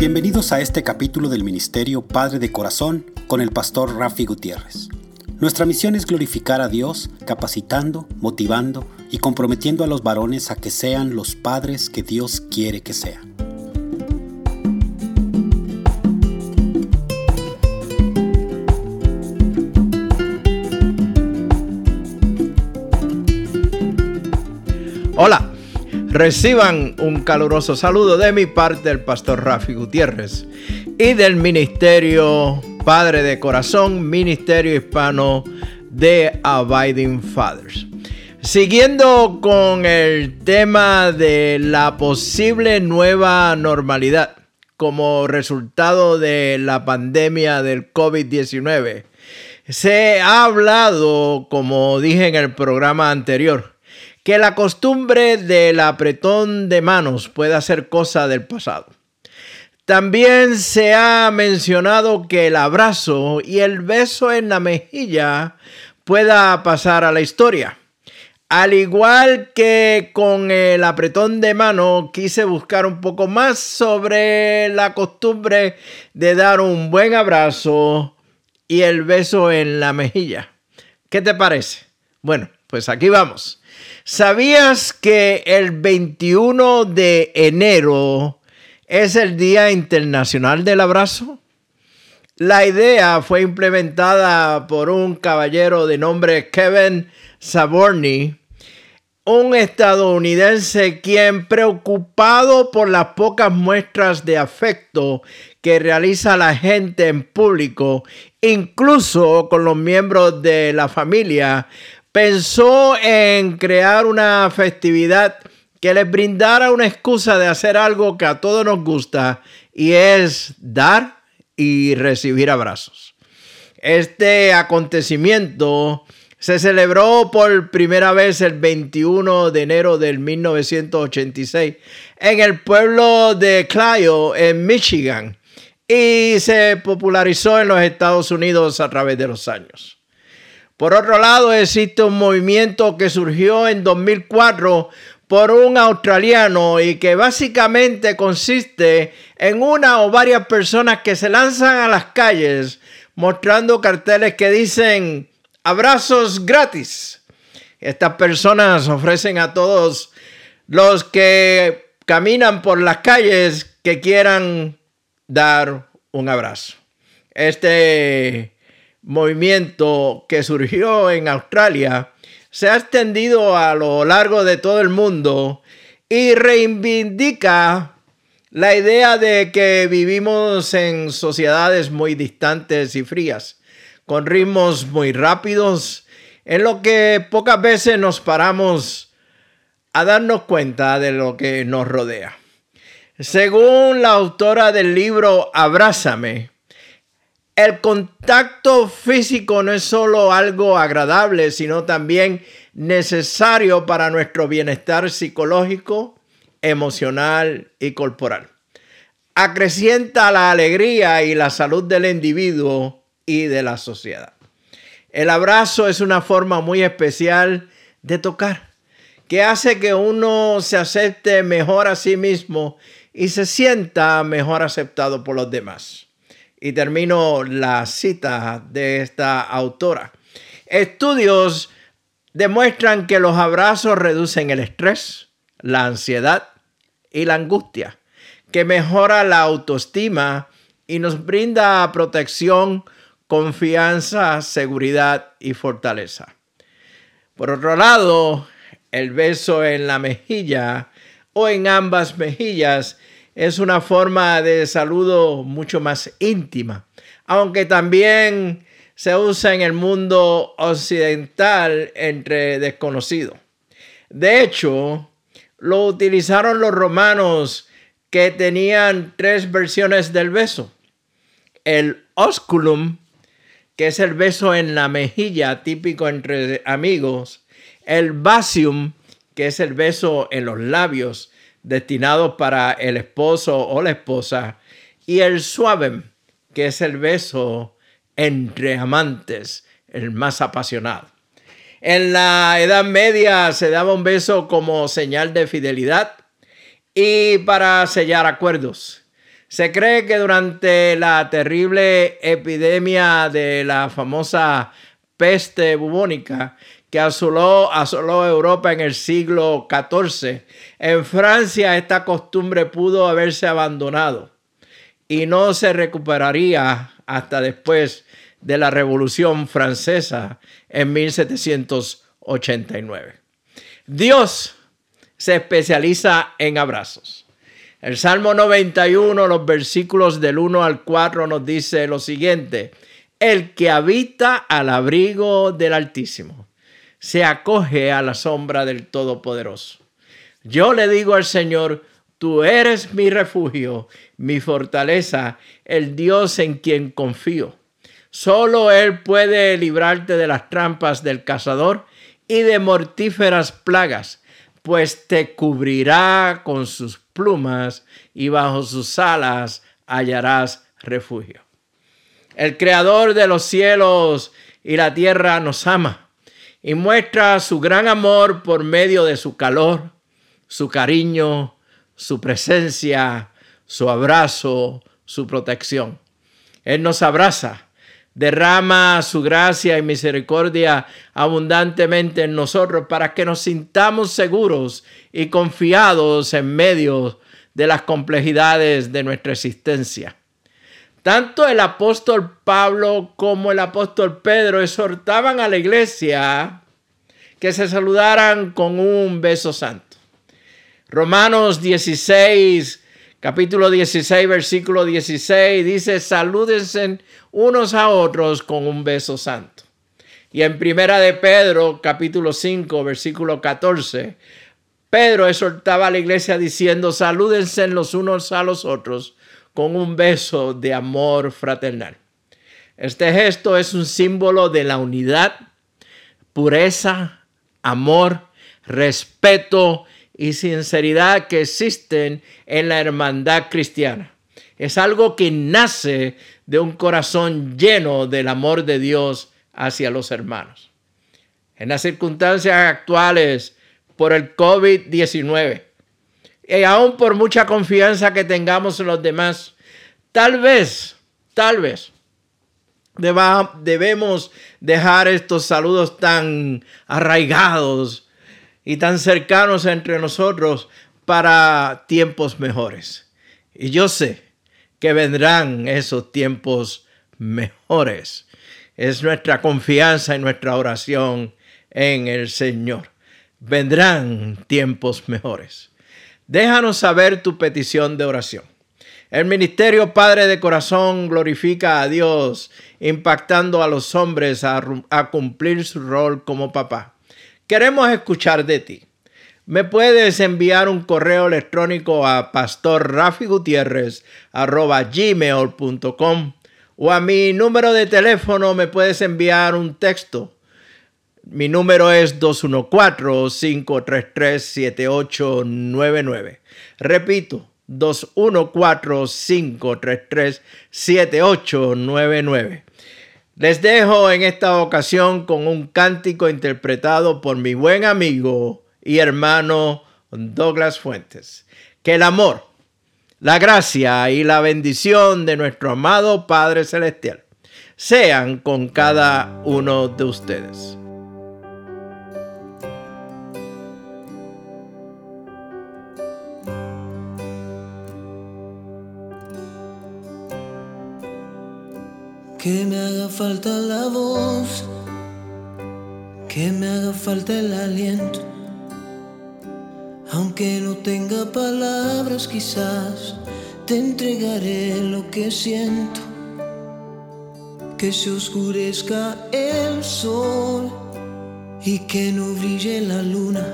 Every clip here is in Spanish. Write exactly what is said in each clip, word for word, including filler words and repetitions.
Bienvenidos a este capítulo del Ministerio Padre de Corazón con el pastor Rafi Gutiérrez. Nuestra misión es glorificar a Dios, capacitando, motivando y comprometiendo a los varones a que sean los padres que Dios quiere que sean. Hola, reciban un caluroso saludo de mi parte, el pastor Rafi Gutiérrez, y del Ministerio Padre de Corazón, Ministerio Hispano de Abiding Fathers. Siguiendo con el tema de la posible nueva normalidad como resultado de la pandemia del COVID diecinueve, se ha hablado, como dije en el programa anterior, que la costumbre del apretón de manos pueda ser cosa del pasado. También se ha mencionado que el abrazo y el beso en la mejilla pueda pasar a la historia. Al igual que con el apretón de mano, quise buscar un poco más sobre la costumbre de dar un buen abrazo y el beso en la mejilla. ¿Qué te parece? Bueno, pues aquí vamos. ¿Sabías que el veintiuno de enero es el Día Internacional del Abrazo? La idea fue implementada por un caballero de nombre Kevin Savorny, un estadounidense quien, preocupado por las pocas muestras de afecto que realiza la gente en público, incluso con los miembros de la familia, pensó en crear una festividad que les brindara una excusa de hacer algo que a todos nos gusta, y es dar y recibir abrazos. Este acontecimiento se celebró por primera vez el veintiuno de enero del mil novecientos ochenta y seis en el pueblo de Clio, en Michigan, y se popularizó en los Estados Unidos a través de los años. Por otro lado, existe un movimiento que surgió en dos mil cuatro por un australiano y que básicamente consiste en una o varias personas que se lanzan a las calles mostrando carteles que dicen abrazos gratis. Estas personas ofrecen a todos los que caminan por las calles que quieran dar un abrazo. Este movimiento que surgió en Australia se ha extendido a lo largo de todo el mundo y reivindica la idea de que vivimos en sociedades muy distantes y frías, con ritmos muy rápidos, en lo que pocas veces nos paramos a darnos cuenta de lo que nos rodea. Según la autora del libro Abrázame, el contacto físico no es solo algo agradable, sino también necesario para nuestro bienestar psicológico, emocional y corporal. Acrecienta la alegría y la salud del individuo y de la sociedad. El abrazo es una forma muy especial de tocar, que hace que uno se acepte mejor a sí mismo y se sienta mejor aceptado por los demás. Y termino la cita de esta autora. Estudios demuestran que los abrazos reducen el estrés, la ansiedad y la angustia, que mejora la autoestima y nos brinda protección, confianza, seguridad y fortaleza. Por otro lado, el beso en la mejilla o en ambas mejillas es una forma de saludo mucho más íntima, aunque también se usa en el mundo occidental entre desconocidos. De hecho, lo utilizaron los romanos, que tenían tres versiones del beso. El osculum, que es el beso en la mejilla típico entre amigos. El basium, que es el beso en los labios, destinados para el esposo o la esposa, y el suavem, que es el beso entre amantes, el más apasionado. En la Edad Media se daba un beso como señal de fidelidad y para sellar acuerdos. Se cree que durante la terrible epidemia de la famosa peste bubónica que asoló, asoló Europa en el siglo catorce, en Francia esta costumbre pudo haberse abandonado y no se recuperaría hasta después de la Revolución Francesa en mil setecientos ochenta y nueve. Dios se especializa en abrazos. El Salmo noventa y uno, los versículos del uno al cuatro nos dice lo siguiente: el que habita al abrigo del Altísimo se acoge a la sombra del Todopoderoso. Yo le digo al Señor, tú eres mi refugio, mi fortaleza, el Dios en quien confío. Solo Él puede librarte de las trampas del cazador y de mortíferas plagas, pues te cubrirá con sus plumas y bajo sus alas hallarás refugio. El Creador de los cielos y la tierra nos ama y muestra su gran amor por medio de su calor, su cariño, su presencia, su abrazo, su protección. Él nos abraza, derrama su gracia y misericordia abundantemente en nosotros para que nos sintamos seguros y confiados en medio de las complejidades de nuestra existencia. Tanto el apóstol Pablo como el apóstol Pedro exhortaban a la iglesia que se saludaran con un beso santo. Romanos dieciséis, capítulo dieciséis, versículo dieciséis, dice: salúdense unos a otros con un beso santo. Y en Primera de Pedro, capítulo cinco, versículo catorce, Pedro exhortaba a la iglesia diciendo: salúdense los unos a los otros con un beso de amor fraternal. Este gesto es un símbolo de la unidad, pureza, amor, respeto y sinceridad que existen en la hermandad cristiana. Es algo que nace de un corazón lleno del amor de Dios hacia los hermanos. En las circunstancias actuales por el COVID diecinueve, y aún por mucha confianza que tengamos en los demás, tal vez, tal vez, deba, debemos dejar estos saludos tan arraigados y tan cercanos entre nosotros para tiempos mejores. Y yo sé que vendrán esos tiempos mejores. Es nuestra confianza y nuestra oración en el Señor. Vendrán tiempos mejores. Déjanos saber tu petición de oración. El Ministerio Padre de Corazón glorifica a Dios, impactando a los hombres a, a cumplir su rol como papá. Queremos escuchar de ti. Me puedes enviar un correo electrónico a pastor rafi gutierrez arroba gmail punto com o a mi número de teléfono me puedes enviar un texto. Mi número es dos uno cuatro, cinco tres tres, siete ocho nueve nueve. Repito, dos uno cuatro, cinco tres tres, siete ocho nueve nueve. Les dejo en esta ocasión con un cántico interpretado por mi buen amigo y hermano Douglas Fuentes. Que el amor, la gracia y la bendición de nuestro amado Padre Celestial sean con cada uno de ustedes. Que me haga falta la voz, que me haga falta el aliento, aunque no tenga palabras quizás te entregaré lo que siento. Que se oscurezca el sol y que no brille la luna,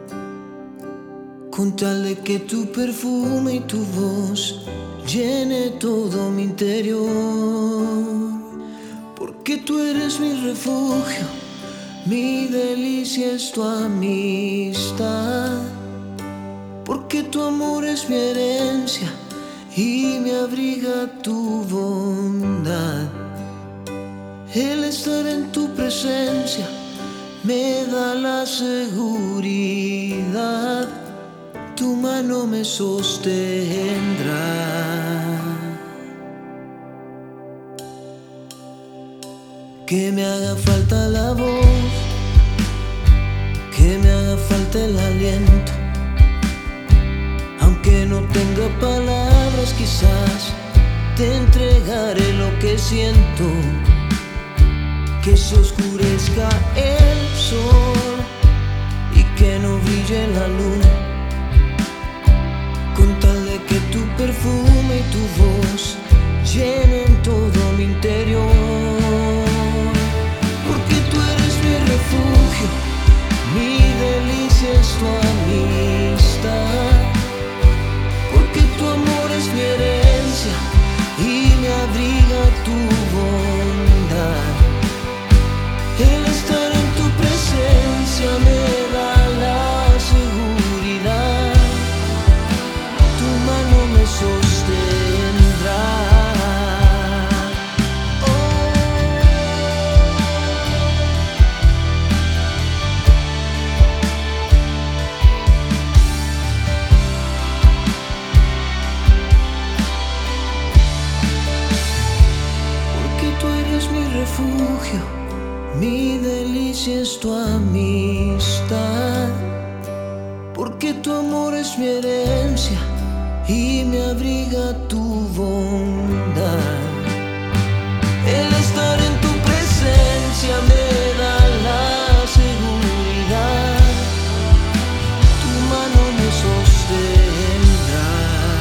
con tal de que tu perfume y tu voz llene todo mi interior. Porque tú eres mi refugio, mi delicia es tu amistad. Porque tu amor es mi herencia y me abriga tu bondad. El estar en tu presencia me da la seguridad, tu mano me sostendrá. que me haga falta la voz, que me haga falta el aliento. Aunque no tenga palabras, quizás te entregaré lo que siento. Que se oscurezca el sol y que no brille la luna, con tal de que tu perfume y tu voz llenen todo mi interior. Porque tú eres mi refugio, mi delicia es tu amistad. Porque tu amor es mi herencia y me abriga tu bondad. El estar en tu presencia me da la seguridad. Tu mano me sostendrá. Oh. Porque tú eres mi refugio, mi delicia es tu amistad. Porque tu amor es mi herencia y me abriga tu bondad. El estar en tu presencia me da la seguridad. Tu mano me sostendrá.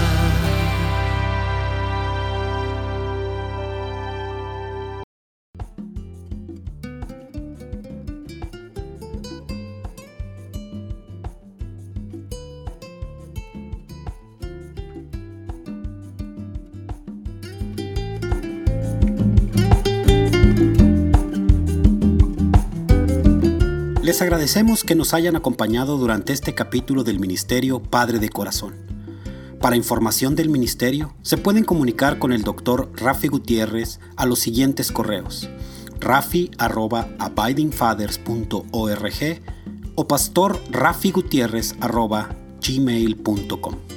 Les agradecemos que nos hayan acompañado durante este capítulo del Ministerio Padre de Corazón. Para información del ministerio, se pueden comunicar con el doctor Rafi Gutiérrez a los siguientes correos: rafi arroba abiding fathers punto org o pastor rafi gutierrez arroba gmail punto com.